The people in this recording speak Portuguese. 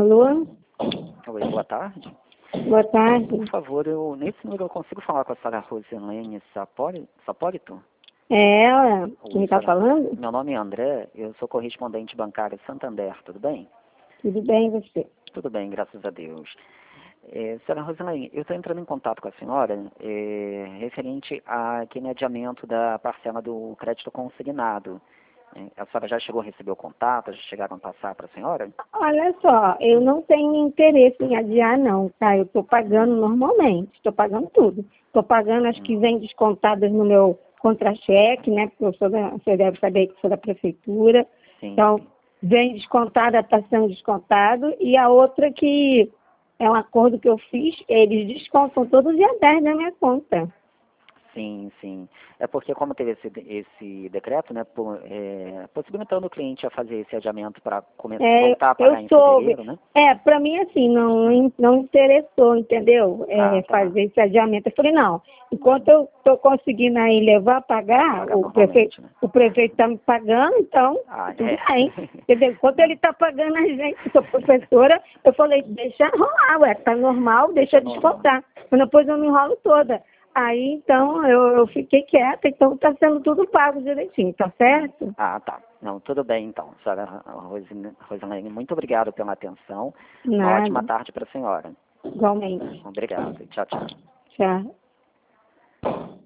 Alô? Oi, boa tarde. Boa tarde. Por favor, nesse número eu consigo falar com a senhora Rosilene Sapólito? É ela? Quem Oi, está senhora. falando? Meu nome é André, eu sou correspondente bancário Santander, tudo bem? Tudo bem, e você? Tudo bem, graças a Deus. Senhora Rosilene, eu estou entrando em contato com a senhora referente àquele adiamento da parcela do crédito consignado. A senhora já chegou a receber o contato? Já chegaram a passar para a senhora? Olha só, eu não tenho interesse em adiar não, tá? Eu estou pagando normalmente, estou pagando tudo. Estou pagando as que vêm descontadas no meu contra-cheque, né? Porque você deve saber que sou da prefeitura. Sim. Então, vem descontada, está sendo descontado. E a outra que é um acordo que eu fiz, eles descontam todo dia 10 na minha conta. Sim, sim. É porque como teve esse decreto, né, possibilitando o cliente a fazer esse adiamento para voltar a pagar Eu em soube. fevereiro, né? Para mim, assim, não interessou, entendeu? Ah, tá. Fazer esse adiamento. Eu falei, não, enquanto eu estou conseguindo aí levar a pagar, Pagar normalmente, né? o prefeito está me pagando, então, Ah, tudo é. bem. Entendeu? Enquanto ele está pagando a gente, eu sou professora, eu falei, deixa rolar, ué, tá normal, deixa descontar. Mas depois eu me enrolo toda. Aí, então, eu fiquei quieta, então está sendo tudo pago direitinho, tá certo? Ah, tá. Não, tudo bem então. Senhora Rosilene, muito obrigado pela atenção. Uma ótima Nada, tarde para a senhora. igualmente. Obrigado. Tchau, tchau. Tchau.